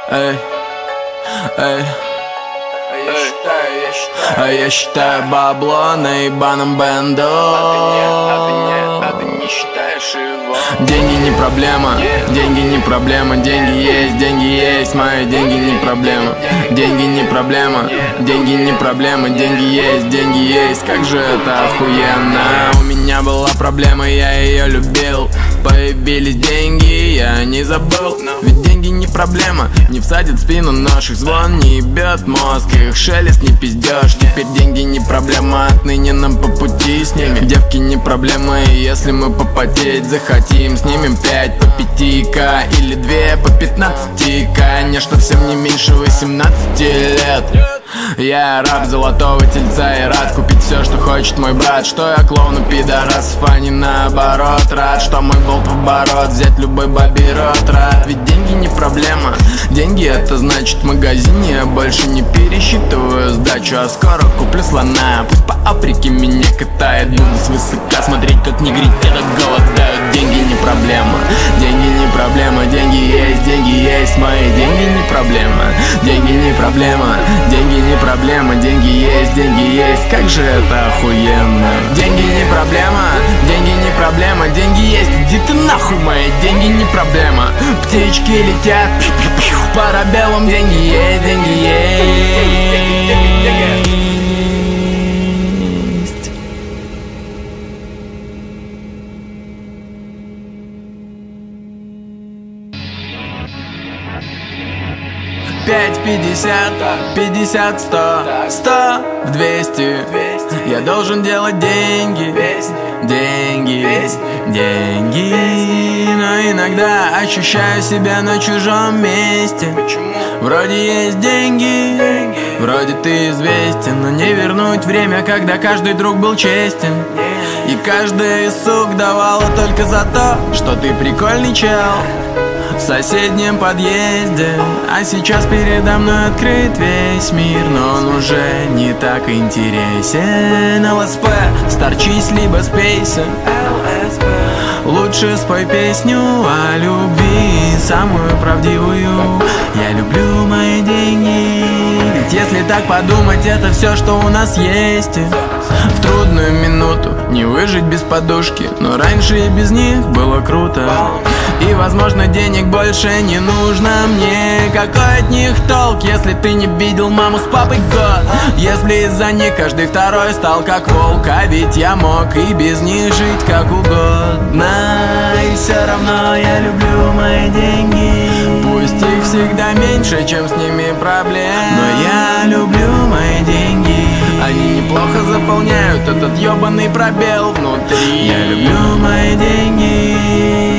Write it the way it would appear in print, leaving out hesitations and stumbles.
Эй, эй. А я считаю бабло на ебаном бенду. А ты не считаешь его? Деньги не проблема, деньги не проблема. Деньги есть, мои деньги не проблема. Деньги не проблема, деньги не проблема. Деньги есть, как же это охуенно. У меня была проблема, я ее любил. Появились деньги, я не забыл. Ведь деньги не проблема, не всадит в спину нож. Их звон не ебет мозг, их шелест не пиздешь. Теперь деньги не проблема, отныне нам по пути с ними. Девки не проблема, и если мы попотеть захотим, снимем 5 по 5к или 2 по 15к. Конечно, всем не меньше 18 лет. Я раб золотого тельца и рад купить все, что хочет мой брат. Что я клоуну пидорасов, а не наоборот. Рад, что мой болт в оборот, взять любой бабий рот. Рад, ведь деньги не проблема. Деньги это значит в магазине я больше не пересчитываю сдачу, а скоро куплю слона. Пусть по Африке меня катает, буду свысока смотреть, как негритята голодают. Деньги не проблема, деньги не проблема. Деньги есть, мои деньги не проблема. Деньги не проблема, деньги не проблема. Деньги есть, как же это охуенно. Деньги не проблема, деньги не проблема. Деньги есть, иди ты нахуй, мои деньги не проблема. Птички летят, парабеллум. Деньги есть, деньги есть. 5, 50, 50, 100, 100 в 200. Я должен делать деньги, деньги, деньги. Но иногда ощущаю себя на чужом месте. Вроде есть деньги, вроде ты известен, но не вернуть время, когда каждый друг был честен. И каждая из сук давала только за то, что ты прикольный чел в соседнем подъезде. А сейчас передо мной открыт весь мир, но он уже не так интересен. ЛСП, старчись, либо спейся. Лучше спой песню о любви, самую правдивую. Я люблю мои деньги. Ведь если так подумать, это все, что у нас есть. В трудную минуту не выжить без подушки, но раньше и без них было круто. И, возможно, денег больше не нужно мне. Какой от них толк, если ты не видел маму с папой год? Если из-за них каждый второй стал как волк. А ведь я мог и без них жить как угодно. И все равно я люблю мои деньги. Пусть их всегда меньше, чем с ними проблем, но я люблю мои деньги. Они неплохо заполняют этот ебаный пробел внутри. Я люблю мои деньги.